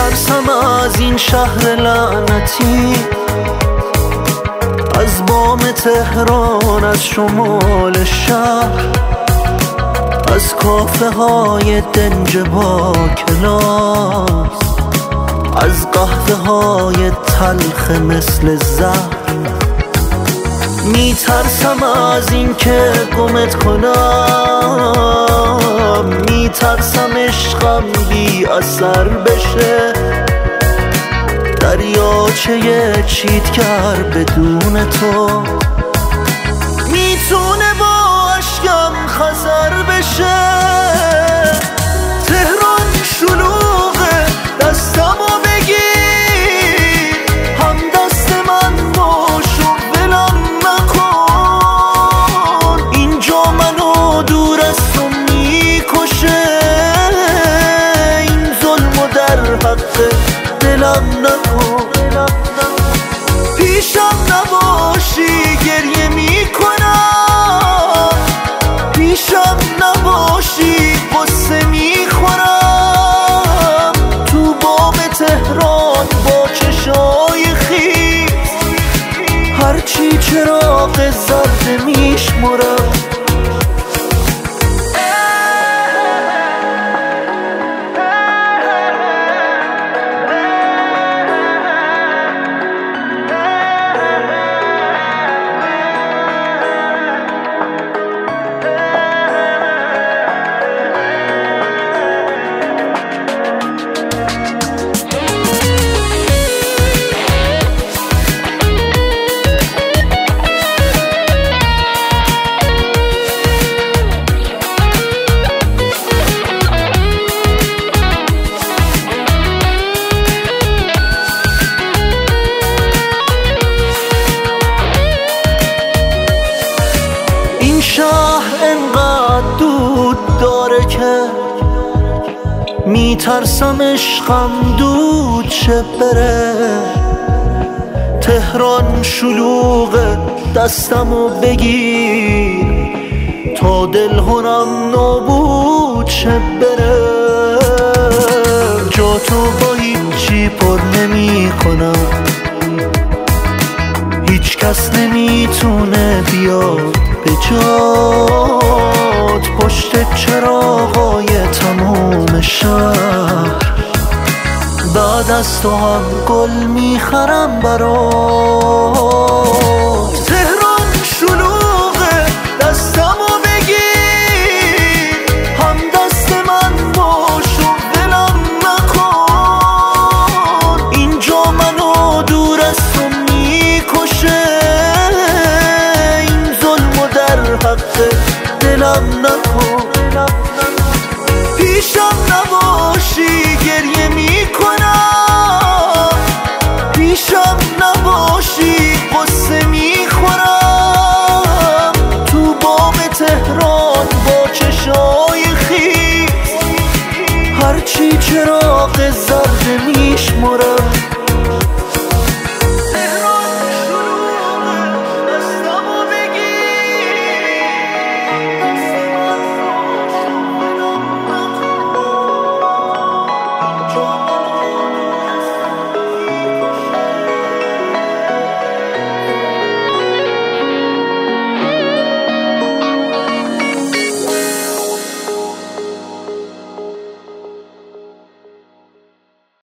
میترسم از این شهر لعنتی، از بام تهران، از شمال شهر، از کافه های دنج با کلاس، از قهوه های تلخ مثل زهر. میترسم از این که گمت کنم، میترسم عشقم بی اثر بشه، دریاچه چیتگر بدون تو میتونه با عشقم خزر بشه. تهران شلوغه، دستمو بگیر، هم دست من باش و ولم نکن، اینجا منو دور از تو میکشه، این ظلمو در حق دلم نکن. پیشم نباشی گریه میکنم، پیشم نباشی قصه میخورم، تو بام تهران با چشای خیس هرچی چراغ زرد میشمرم. این شهر انقدر دود داره که میترسم عشقم دود شه بره. تهران شلوغه، دستمو بگیر تا دلهرم نابود شه بره. جا تو با هیچی پر نمی کنم، هیچ کس نمیتونه بیاد به جات، پشت چراغای تمام شهر بعد از تو هم گل میخرم برات. تهران شلوغه، دستمو بگیر، هم دست من باش و ولم نکن، اینجا منو دور از تو میکشه، حق دلم نکن. پیشم نباشی گریه میکنم، پیشم نباشی